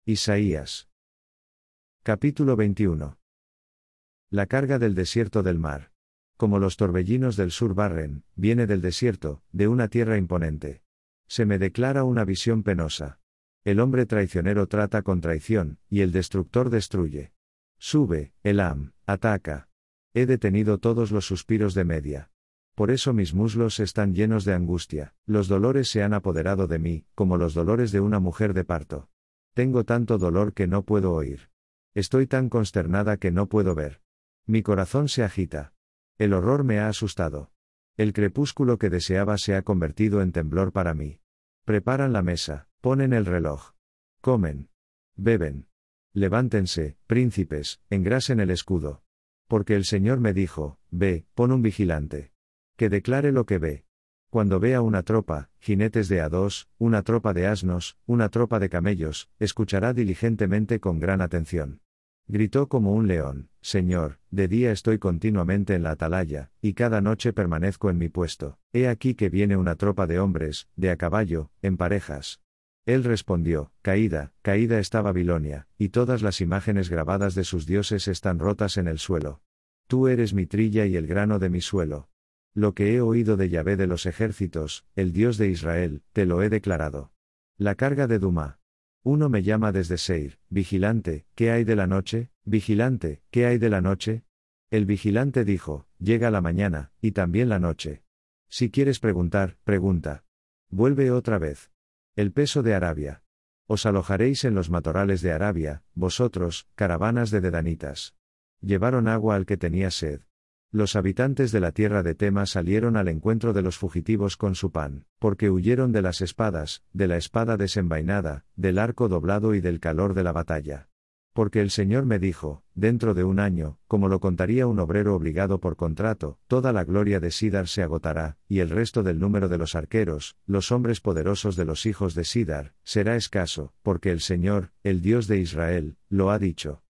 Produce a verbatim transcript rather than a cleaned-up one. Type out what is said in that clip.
Isaías. Capítulo veintiuno. La carga del desierto del mar. Como los torbellinos del sur barren, viene del desierto, de una tierra imponente. Se me declara una visión penosa. El hombre traicionero trata con traición, y el destructor destruye. Sube, Elam, ataca. He detenido todos los suspiros de Media. Por eso mis muslos están llenos de angustia, los dolores se han apoderado de mí, como los dolores de una mujer de parto. Tengo tanto dolor que no puedo oír. Estoy tan consternada que no puedo ver. Mi corazón se agita. El horror me ha asustado. El crepúsculo que deseaba se ha convertido en temblor para mí. Preparan la mesa, ponen el reloj. Comen. Beben. Levántense, príncipes, engrasen el escudo. Porque el Señor me dijo, ve, pon un vigilante. Que declare lo que ve. Cuando vea una tropa, jinetes de a dos, una tropa de asnos, una tropa de camellos, escuchará diligentemente con gran atención. Gritó como un león, Señor, de día estoy continuamente en la atalaya, y cada noche permanezco en mi puesto. He aquí que viene una tropa de hombres, de a caballo, en parejas. Él respondió, caída, caída está Babilonia, y todas las imágenes grabadas de sus dioses están rotas en el suelo. Tú eres mi trilla y el grano de mi suelo. Lo que he oído de Yahvé de los ejércitos, el Dios de Israel, te lo he declarado. La carga de Duma. Uno me llama desde Seir, vigilante, ¿qué hay de la noche? Vigilante, ¿qué hay de la noche? El vigilante dijo, llega la mañana, y también la noche. Si quieres preguntar, pregunta. Vuelve otra vez. El peso de Arabia. Os alojaréis en los matorrales de Arabia, vosotros, caravanas de dedanitas. Llevaron agua al que tenía sed. Los habitantes de la tierra de Tema salieron al encuentro de los fugitivos con su pan, porque huyeron de las espadas, de la espada desenvainada, del arco doblado y del calor de la batalla. Porque el Señor me dijo, dentro de un año, como lo contaría un obrero obligado por contrato, toda la gloria de Sidar se agotará, y el resto del número de los arqueros, los hombres poderosos de los hijos de Sidar, será escaso, porque el Señor, el Dios de Israel, lo ha dicho.